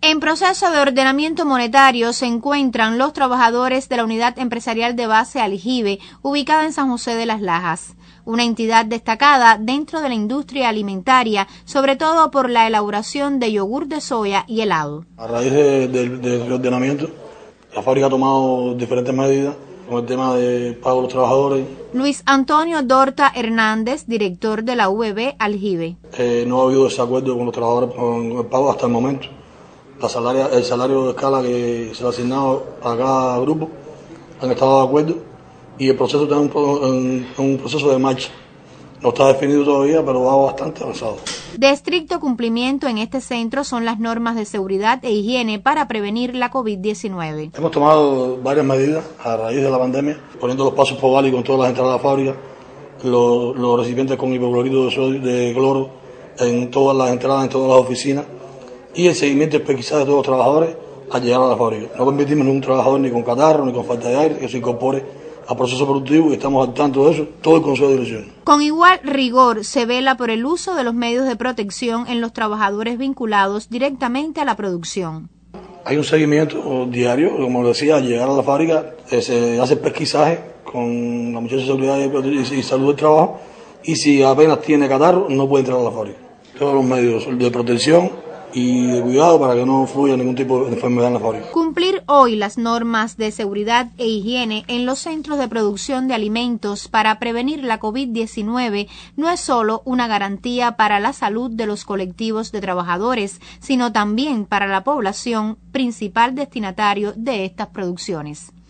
En proceso de ordenamiento monetario se encuentran los trabajadores de la Unidad Empresarial de Base Aljibe, ubicada en San José de las Lajas, una entidad destacada dentro de la industria alimentaria, sobre todo por la elaboración de yogur de soya y helado. A raíz del ordenamiento, la fábrica ha tomado diferentes medidas con el tema de pago a los trabajadores. Luis Antonio Dorta Hernández, director de la UEB Aljibe. No ha habido desacuerdo con los trabajadores con el pago hasta el momento. El salario de escala que se le ha asignado a cada grupo han estado de acuerdo y el proceso está en un proceso de marcha. No está definido todavía, pero va bastante avanzado. De estricto cumplimiento en este centro son las normas de seguridad e higiene para prevenir la COVID-19. Hemos tomado varias medidas a raíz de la pandemia, poniendo los pasos pobálicos en todas las entradas de la fábrica, los recipientes con hipoclorito de cloro en todas las entradas, en todas las oficinas, y el seguimiento y pesquisa de todos los trabajadores al llegar a la fábrica. No permitimos ningún trabajador ni con catarro ni con falta de aire que se incorpore al proceso productivo y estamos al tanto de eso, todo el Consejo de Dirección. Con igual rigor se vela por el uso de los medios de protección en los trabajadores vinculados directamente a la producción. Hay un seguimiento diario, como decía, al llegar a la fábrica se hace pesquisaje con la muchacha de seguridad y salud del trabajo y si apenas tiene catarro no puede entrar a la fábrica. Todos los medios de protección y de cuidado para que no fluya ningún tipo de enfermedad en la fábrica. Cumplir hoy las normas de seguridad e higiene en los centros de producción de alimentos para prevenir la COVID-19 no es solo una garantía para la salud de los colectivos de trabajadores, sino también para la población, principal destinatario de estas producciones.